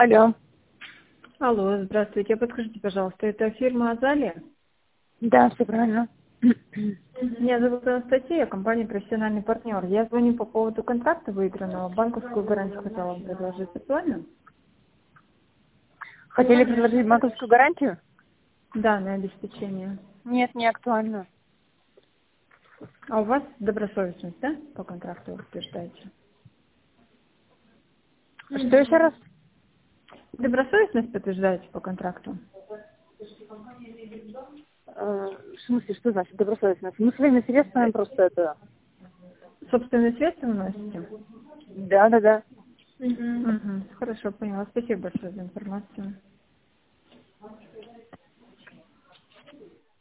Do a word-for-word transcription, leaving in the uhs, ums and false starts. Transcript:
Алло. Алло, здравствуйте. Подскажите, пожалуйста, это фирма «Азалия»? Да, все правильно. Меня зовут Анастасия, компания «Профессиональный партнер». Я звоню по поводу контракта выигранного. Банковскую гарантию хотела вам предложить. Актуально? Хотели предложить банковскую гарантию? Да, на обеспечение. Нет, не актуально. А у вас добросовестность, да, по контракту вы утверждаете? Что еще раз? Добросовестность подтверждаете по контракту? Э, В смысле, что значит добросовестность? Мы своими средствами просто это... Собственные средства выносите? Да, да, да. Угу. Хорошо, поняла. Спасибо большое за информацию.